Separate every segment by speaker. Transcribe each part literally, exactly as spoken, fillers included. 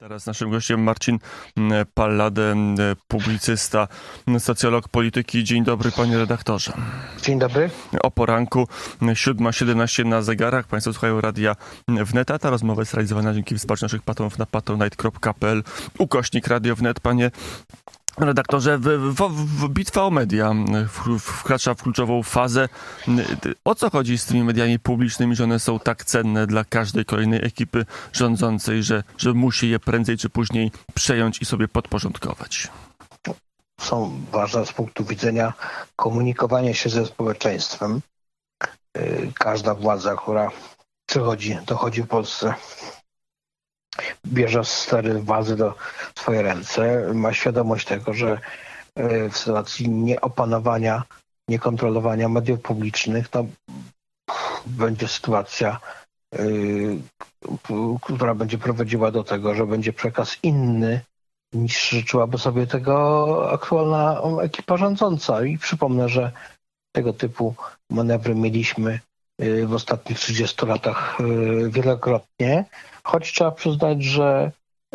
Speaker 1: Teraz naszym gościem Marcin Pallade, publicysta, socjolog polityki. Dzień dobry, panie redaktorze.
Speaker 2: Dzień dobry.
Speaker 1: O poranku, siódma siedemnaście na zegarach. Państwo słuchają Radia Wnet, a ta rozmowa jest realizowana dzięki wsparciu naszych patronów na patronite kropka p l ukośnik Radio Wnet. Panie redaktorze, w, w, w bitwa o media wkracza w kluczową fazę. O co chodzi z tymi mediami publicznymi, że one są tak cenne dla każdej kolejnej ekipy rządzącej, że, że musi je prędzej czy później przejąć i sobie podporządkować?
Speaker 2: Są ważne z punktu widzenia komunikowania się ze społeczeństwem. Każda władza, która przychodzi, dochodzi w Polsce, bierze stery władzy do swoje ręce, ma świadomość tego, że w sytuacji nieopanowania, niekontrolowania mediów publicznych, to będzie sytuacja, yy, która będzie prowadziła do tego, że będzie przekaz inny, niż życzyłaby sobie tego aktualna ekipa rządząca. I przypomnę, że tego typu manewry mieliśmy w ostatnich trzydziestu latach wielokrotnie, choć trzeba przyznać, że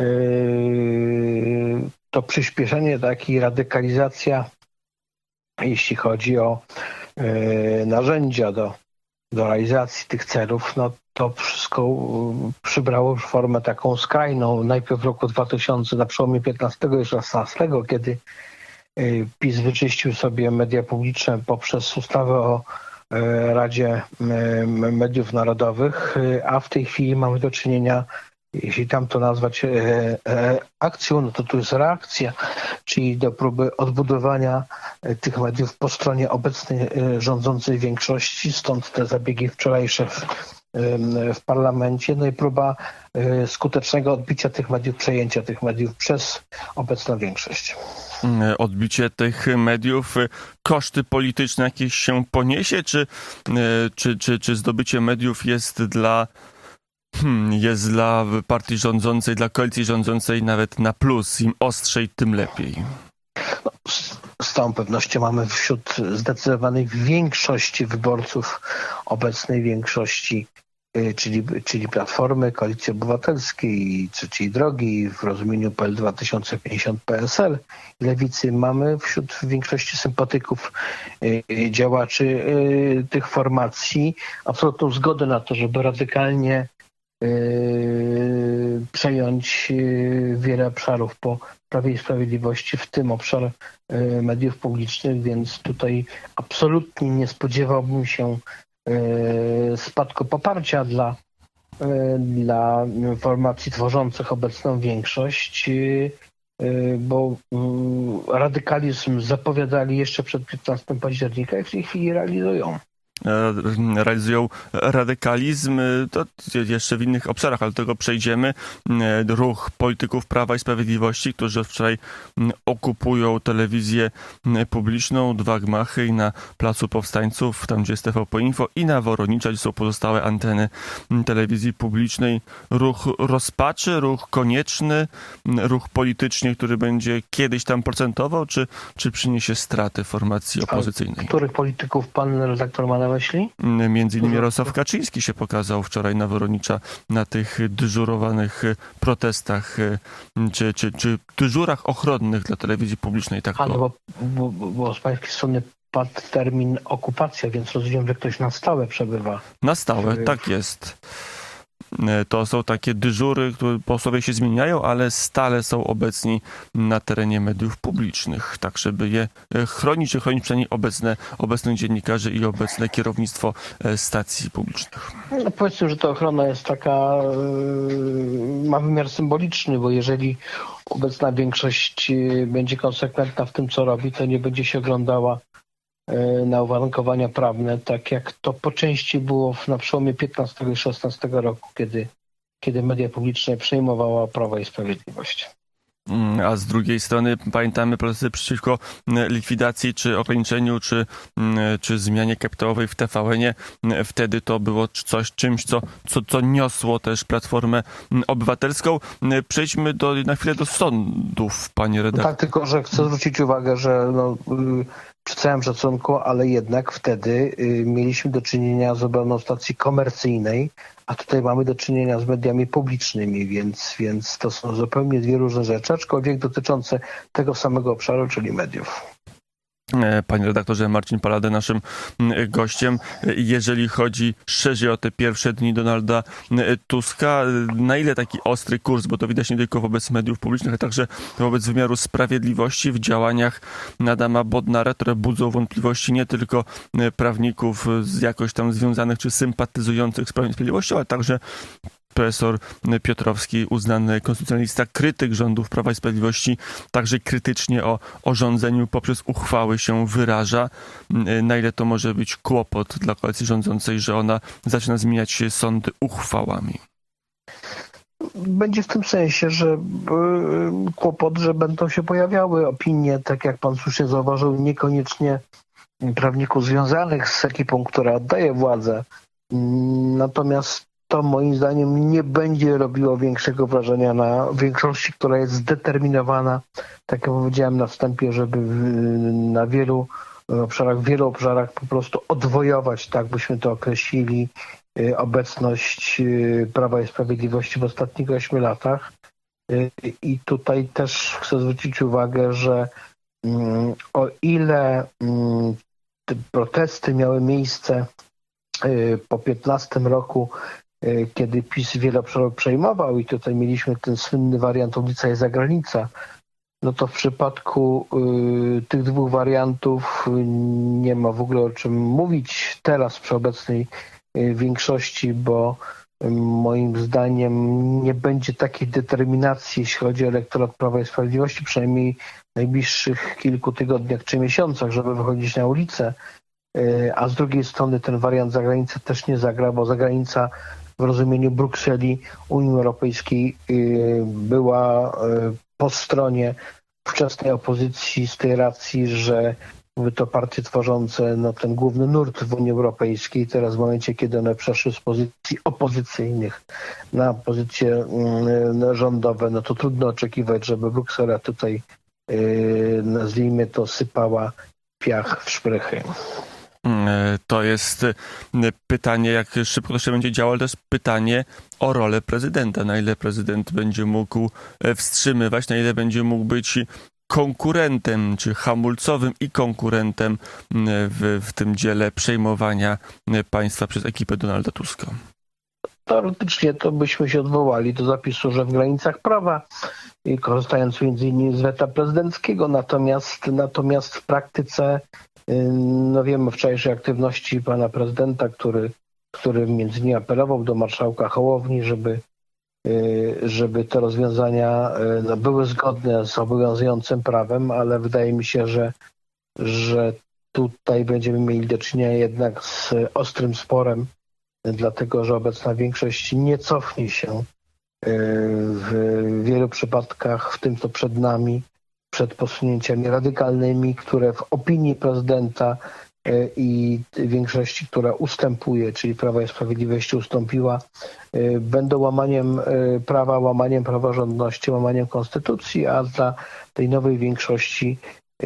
Speaker 2: to przyspieszenie, tak, i radykalizacja, jeśli chodzi o narzędzia do, do realizacji tych celów, no to wszystko przybrało już formę taką skrajną. Najpierw w roku dwa tysiące, na przełomie piętnastego i szesnastego, kiedy PiS wyczyścił sobie media publiczne poprzez ustawę o Radzie Mediów Narodowych, a w tej chwili mamy do czynienia, jeśli tam to nazwać akcją, no to tu jest reakcja, czyli do próby odbudowania tych mediów po stronie obecnej rządzącej większości, stąd te zabiegi wczorajsze w, w parlamencie, no i próba skutecznego odbicia tych mediów, przejęcia tych mediów przez obecną większość.
Speaker 1: Odbicie tych mediów, koszty polityczne jakieś się poniesie, czy, czy, czy, czy zdobycie mediów jest dla, hmm, jest dla partii rządzącej, dla koalicji rządzącej nawet na plus? Im ostrzej, tym lepiej.
Speaker 2: No, z, z całą pewnością mamy wśród zdecydowanej większości wyborców, obecnej większości, Czyli, czyli Platformy, Koalicji Obywatelskiej, Trzeciej Drogi, w rozumieniu P L dwa tysiące pięćdziesiąt, P S L, Lewicy, mamy wśród większości sympatyków, działaczy tych formacji absolutną zgodę na to, żeby radykalnie przejąć wiele obszarów po Prawie i Sprawiedliwości, w tym obszar mediów publicznych, więc tutaj absolutnie nie spodziewałbym się spadku poparcia dla, dla formacji tworzących obecną większość, bo radykalizm zapowiadali jeszcze przed piętnastego października i w tej chwili realizują.
Speaker 1: realizują radykalizm, to jeszcze w innych obszarach, ale do tego przejdziemy. Ruch polityków Prawa i Sprawiedliwości, którzy od wczoraj okupują telewizję publiczną, dwa gmachy i na Placu Powstańców, tam gdzie jest T V P Info, i na Woronicza, gdzie są pozostałe anteny telewizji publicznej. Ruch rozpaczy, ruch konieczny, ruch politycznie, który będzie kiedyś tam procentował, czy, czy przyniesie straty formacji opozycyjnej?
Speaker 2: A których polityków pan redaktor ma na myśli?
Speaker 1: Między innymi Jarosław Kaczyński się pokazał wczoraj na Woronicza na tych dyżurowanych protestach, czy, czy, czy dyżurach ochronnych dla telewizji publicznej. Tak.
Speaker 2: Ale bo, bo, bo z pańskiej strony padł termin okupacja, więc rozumiem, że ktoś na stałe przebywa.
Speaker 1: Na stałe, tak jest. To są takie dyżury, które posłowie się zmieniają, ale stale są obecni na terenie mediów publicznych, tak żeby je chronić, czy chronić przynajmniej obecne, obecnych dziennikarzy i obecne kierownictwo stacji publicznych.
Speaker 2: No powiedzmy, że ta ochrona jest taka, ma wymiar symboliczny, bo jeżeli obecna większość będzie konsekwentna w tym, co robi, to nie będzie się oglądała na uwarunkowania prawne, tak jak to po części było na przełomie piętnastego i szesnastego roku, kiedy, kiedy media publiczne przejmowała Prawo i Sprawiedliwość.
Speaker 1: A z drugiej strony pamiętamy protesty przeciwko likwidacji, czy ograniczeniu, czy, czy zmianie kapitałowej w T V N-ie. Wtedy to było coś, czymś, co, co, co niosło też Platformę Obywatelską. Przejdźmy do, na chwilę do sądów, panie redaktor.
Speaker 2: Tak, tylko że chcę zwrócić uwagę, że no, przy całym szacunku, ale jednak wtedy mieliśmy do czynienia z obroną stacji komercyjnej, a tutaj mamy do czynienia z mediami publicznymi, więc, więc to są zupełnie dwie różne rzeczy, aczkolwiek dotyczące tego samego obszaru, czyli mediów.
Speaker 1: Panie redaktorze, Marcin Palade naszym gościem. Jeżeli chodzi szerzej o te pierwsze dni Donalda Tuska, na ile taki ostry kurs, bo to widać nie tylko wobec mediów publicznych, ale także wobec wymiaru sprawiedliwości w działaniach Adama Bodnara, które budzą wątpliwości nie tylko prawników z jakoś tam związanych czy sympatyzujących z Prawem i Sprawiedliwością, ale także profesor Piotrowski, uznany konstytucjonalista, krytyk rządów Prawa i Sprawiedliwości, także krytycznie o, o rządzeniu poprzez uchwały się wyraża. Na ile to może być kłopot dla koalicji rządzącej, że ona zaczyna zmieniać się sądy uchwałami?
Speaker 2: Będzie w tym sensie, że kłopot, że będą się pojawiały opinie, tak jak pan słusznie zauważył, niekoniecznie prawników związanych z ekipą, która oddaje władzę. Natomiast to moim zdaniem nie będzie robiło większego wrażenia na większości, która jest zdeterminowana, tak jak powiedziałem na wstępie, żeby na wielu obszarach, w wielu obszarach po prostu odwojować, tak byśmy to określili, obecność Prawa i Sprawiedliwości w ostatnich ośmiu latach. I tutaj też chcę zwrócić uwagę, że o ile te protesty miały miejsce po piętnastym roku, kiedy PiS wiele obszarów przejmował i tutaj mieliśmy ten słynny wariant ulica i zagranica, no to w przypadku y, tych dwóch wariantów nie ma w ogóle o czym mówić teraz przy obecnej y, większości, bo y, moim zdaniem nie będzie takiej determinacji, jeśli chodzi o elektorat Prawa i Sprawiedliwości, przynajmniej w najbliższych kilku tygodniach czy miesiącach, żeby wychodzić na ulicę. A z drugiej strony ten wariant zagranicy też nie zagra, bo zagranica w rozumieniu Brukseli, Unii Europejskiej była po stronie wczesnej opozycji z tej racji, że były to partie tworzące no, ten główny nurt w Unii Europejskiej. Teraz w momencie, kiedy one przeszły z pozycji opozycyjnych na pozycje rządowe, no to trudno oczekiwać, żeby Bruksela tutaj, nazwijmy to, sypała piach w szprychy.
Speaker 1: To jest pytanie, jak szybko to się będzie działo, ale to jest pytanie o rolę prezydenta. Na ile prezydent będzie mógł wstrzymywać, na ile będzie mógł być konkurentem, czy hamulcowym i konkurentem w, w tym dziele przejmowania państwa przez ekipę Donalda Tuska.
Speaker 2: Teoretycznie to byśmy się odwołali do zapisu, że w granicach prawa, i korzystając między innymi z weta prezydenckiego, natomiast, natomiast w praktyce no wiemy o wczorajszej aktywności pana prezydenta, który, który między innymi apelował do marszałka Hołowni, żeby, żeby te rozwiązania no, były zgodne z obowiązującym prawem, ale wydaje mi się, że, że tutaj będziemy mieli do czynienia jednak z ostrym sporem, dlatego że obecna większość nie cofnie się w wielu przypadkach, w tym co przed nami, przed posunięciami radykalnymi, które w opinii prezydenta i większości, która ustępuje, czyli Prawa i Sprawiedliwości ustąpiła, będą łamaniem prawa, łamaniem praworządności, łamaniem konstytucji, a dla tej nowej większości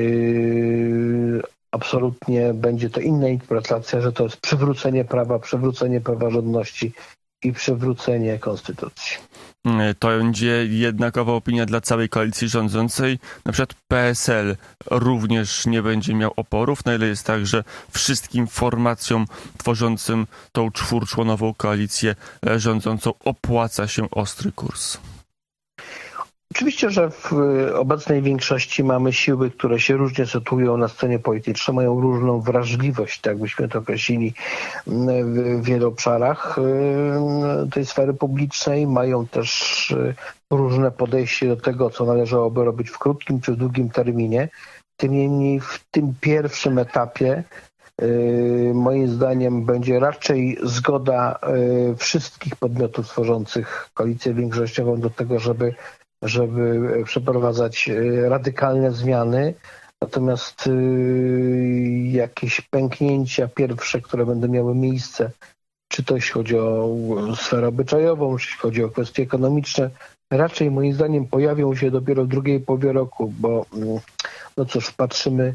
Speaker 2: absolutnie będzie to inna interpretacja, że to jest przywrócenie prawa, przywrócenie praworządności i przywrócenie konstytucji.
Speaker 1: To będzie jednakowa opinia dla całej koalicji rządzącej. Na przykład P S L również nie będzie miał oporów, na ile jest tak, że wszystkim formacjom tworzącym tą czwórczłonową koalicję rządzącą opłaca się ostry kurs.
Speaker 2: Oczywiście, że w obecnej większości mamy siły, które się różnie sytuują na scenie politycznej, mają różną wrażliwość, tak byśmy to określili, w wielu obszarach tej sfery publicznej. Mają też różne podejście do tego, co należałoby robić w krótkim czy w długim terminie. Tym niemniej w tym pierwszym etapie moim zdaniem będzie raczej zgoda wszystkich podmiotów tworzących koalicję większościową do tego, żeby żeby przeprowadzać radykalne zmiany, natomiast y, jakieś pęknięcia pierwsze, które będą miały miejsce, czy to jeśli chodzi o sferę obyczajową, czy jeśli chodzi o kwestie ekonomiczne, raczej moim zdaniem pojawią się dopiero w drugiej połowie roku, bo no cóż, patrzymy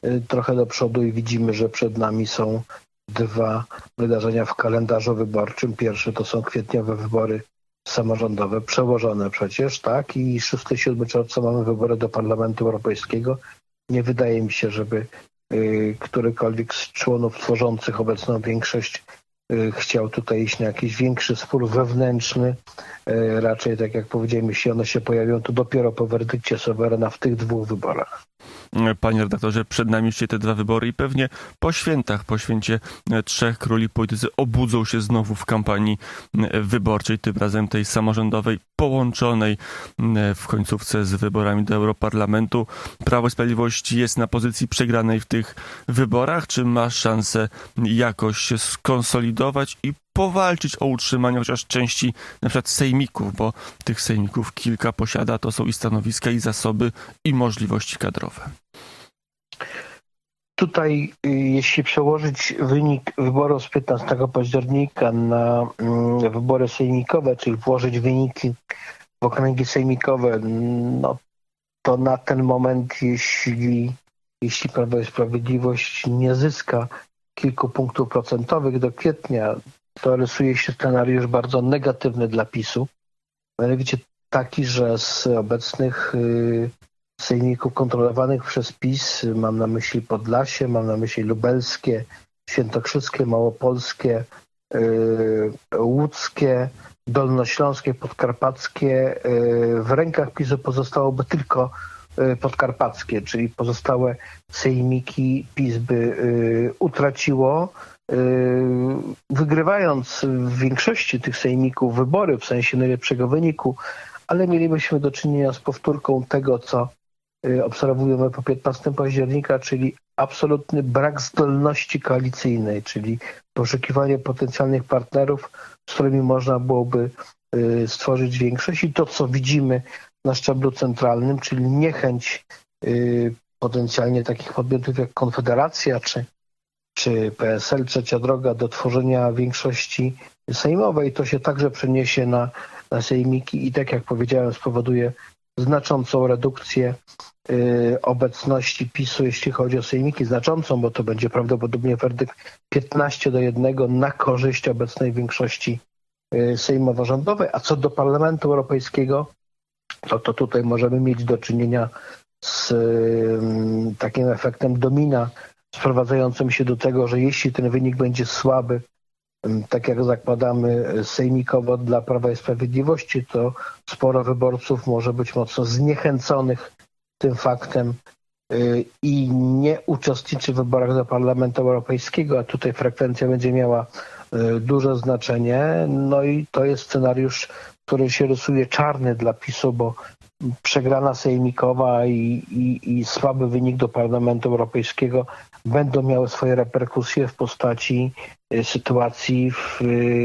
Speaker 2: trochę do przodu i widzimy, że przed nami są dwa wydarzenia w kalendarzu wyborczym. Pierwsze to są kwietniowe wybory samorządowe, przełożone przecież, tak? I szósty siódmy czerwca mamy wybory do Parlamentu Europejskiego. Nie wydaje mi się, żeby y, którykolwiek z członów tworzących obecną większość y, chciał tutaj iść na jakiś większy spór wewnętrzny. Y, raczej, tak jak powiedziałem, jeśli one się pojawią, to dopiero po werdykcie suwerena w tych dwóch wyborach.
Speaker 1: Panie redaktorze, przed nami jeszcze te dwa wybory i pewnie po świętach, po święcie Trzech Króli politycy obudzą się znowu w kampanii wyborczej, tym razem tej samorządowej, połączonej w końcówce z wyborami do Europarlamentu. Prawo i Sprawiedliwość jest na pozycji przegranej w tych wyborach. Czy ma szansę jakoś się skonsolidować i powalczyć o utrzymanie chociaż części na przykład sejmików, bo tych sejmików kilka posiada, to są i stanowiska, i zasoby, i możliwości kadrowe.
Speaker 2: Tutaj, jeśli przełożyć wynik wyborów z piętnastego października na wybory sejmikowe, czyli włożyć wyniki w okręgi sejmikowe, no to na ten moment, jeśli, jeśli Prawo i Sprawiedliwość nie zyska kilku punktów procentowych do kwietnia, to rysuje się scenariusz bardzo negatywny dla PiSu. Mianowicie taki, że z obecnych y, sejmików kontrolowanych przez PiS, mam na myśli Podlasie, mam na myśli lubelskie, świętokrzyskie, małopolskie, y, łódzkie, dolnośląskie, podkarpackie, y, w rękach PiSu pozostałoby tylko y, podkarpackie, czyli pozostałe sejmiki PiS by y, utraciło, wygrywając w większości tych sejmików wybory w sensie najlepszego wyniku, ale mielibyśmy do czynienia z powtórką tego, co obserwujemy po piętnastego października, czyli absolutny brak zdolności koalicyjnej, czyli poszukiwanie potencjalnych partnerów, z którymi można byłoby stworzyć większość i to, co widzimy na szczeblu centralnym, czyli niechęć potencjalnie takich podmiotów jak Konfederacja czy czy P S L, Trzecia Droga do tworzenia większości sejmowej. To się także przeniesie na, na sejmiki i tak jak powiedziałem spowoduje znaczącą redukcję y, obecności PiSu, jeśli chodzi o sejmiki. Znaczącą, bo to będzie prawdopodobnie werdykt piętnaście do jednego na korzyść obecnej większości y, sejmowo-rządowej. A co do Parlamentu Europejskiego, to, to tutaj możemy mieć do czynienia z y, takim efektem domina sprowadzającym się do tego, że jeśli ten wynik będzie słaby, tak jak zakładamy sejmikowo dla Prawa i Sprawiedliwości, to sporo wyborców może być mocno zniechęconych tym faktem i nie uczestniczy w wyborach do Parlamentu Europejskiego, a tutaj frekwencja będzie miała duże znaczenie. No i to jest scenariusz, który się rysuje czarny dla PiSu, bo przegrana sejmikowa i, i, i słaby wynik do Parlamentu Europejskiego będą miały swoje reperkusje w postaci sytuacji w,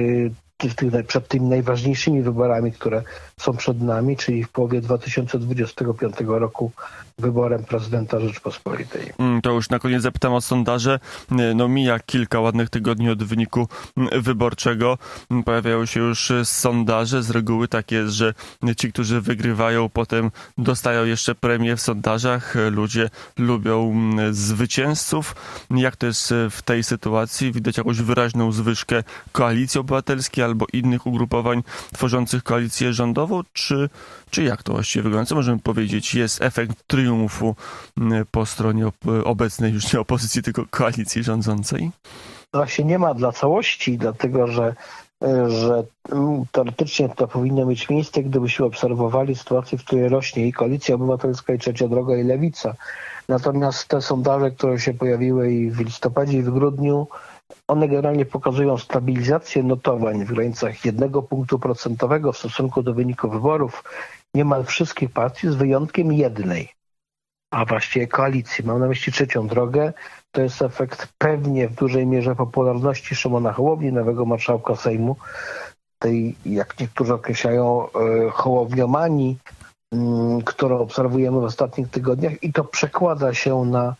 Speaker 2: w tych, przed tymi najważniejszymi wyborami, które są przed nami, czyli w połowie dwa tysiące dwudziestego piątego roku wyborem prezydenta Rzeczypospolitej.
Speaker 1: To już na koniec zapytam o sondaże. No mija kilka ładnych tygodni od wyniku wyborczego. Pojawiają się już sondaże. Z reguły tak jest, że ci, którzy wygrywają, potem dostają jeszcze premię w sondażach. Ludzie lubią zwycięzców. Jak to jest w tej sytuacji? Widać jakąś wyraźną zwyżkę Koalicji Obywatelskiej albo innych ugrupowań tworzących koalicję rządową? Czy, czy jak to właściwie wygląda? Co możemy powiedzieć? Jest efekt triumfu po stronie obecnej już nie opozycji, tylko koalicji rządzącej?
Speaker 2: Właśnie nie ma dla całości, dlatego że, że teoretycznie to powinno mieć miejsce, gdybyśmy obserwowali sytuację, w której rośnie i Koalicja Obywatelska, i Trzecia Droga, i Lewica. Natomiast te sondaże, które się pojawiły i w listopadzie, i w grudniu, one generalnie pokazują stabilizację notowań w granicach jednego punktu procentowego w stosunku do wyniku wyborów niemal wszystkich partii, z wyjątkiem jednej, a właściwie koalicji. Mam na myśli Trzecią Drogę. To jest efekt pewnie w dużej mierze popularności Szymona Hołowni, nowego marszałka Sejmu, tej, jak niektórzy określają, hołowniomanii, którą obserwujemy w ostatnich tygodniach i to przekłada się na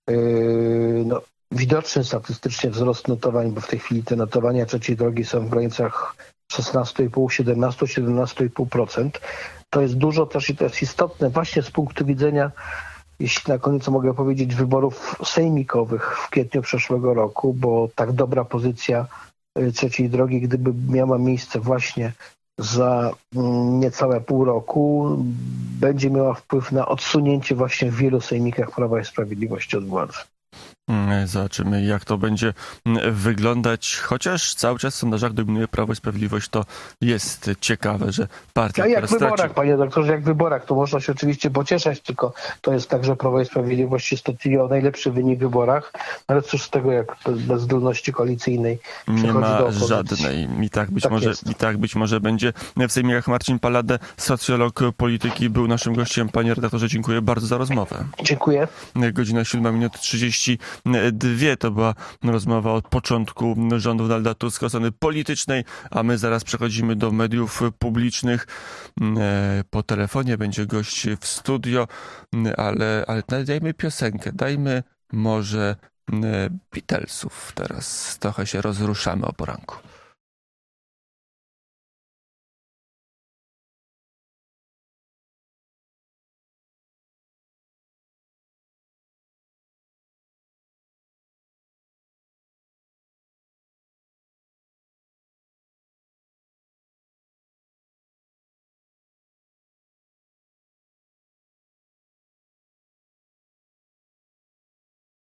Speaker 2: no, widoczny statystycznie wzrost notowań, bo w tej chwili te notowania Trzeciej Drogi są w granicach szesnaście i pół, siedemnaście, siedemnaście i pół procent. To jest dużo też i to jest istotne właśnie z punktu widzenia jeśli na koniec mogę powiedzieć, wyborów sejmikowych w kwietniu przeszłego roku, bo tak dobra pozycja Trzeciej Drogi, gdyby miała miejsce właśnie za niecałe pół roku, będzie miała wpływ na odsunięcie właśnie w wielu sejmikach Prawa i Sprawiedliwości od władzy.
Speaker 1: Zobaczymy, jak to będzie wyglądać. Chociaż cały czas w sondażach dominuje Prawo i Sprawiedliwość, to jest ciekawe, że partia,
Speaker 2: A jak w
Speaker 1: która
Speaker 2: wyborach,
Speaker 1: straci...
Speaker 2: panie doktorze, jak w wyborach, to można się oczywiście pocieszać, tylko to jest tak, że Prawo i Sprawiedliwość niestety o najlepszy wynik w wyborach, ale cóż z tego, jak bez zdolności koalicyjnej
Speaker 1: nie ma
Speaker 2: do opozycji.
Speaker 1: żadnej. I tak być
Speaker 2: Tak
Speaker 1: może
Speaker 2: jest.
Speaker 1: i tak być może będzie. W sejmikach Marcin Pallade, socjolog polityki, był naszym gościem. Panie redaktorze, dziękuję bardzo za rozmowę.
Speaker 2: Dziękuję.
Speaker 1: Godzina siódma minut trzydzieści dwie. To była rozmowa od początku rządu Donalda Tuska, strony politycznej, a my zaraz przechodzimy do mediów publicznych. Po telefonie będzie gość w studio, ale, ale dajmy piosenkę, dajmy może Beatlesów. Teraz trochę się rozruszamy o poranku.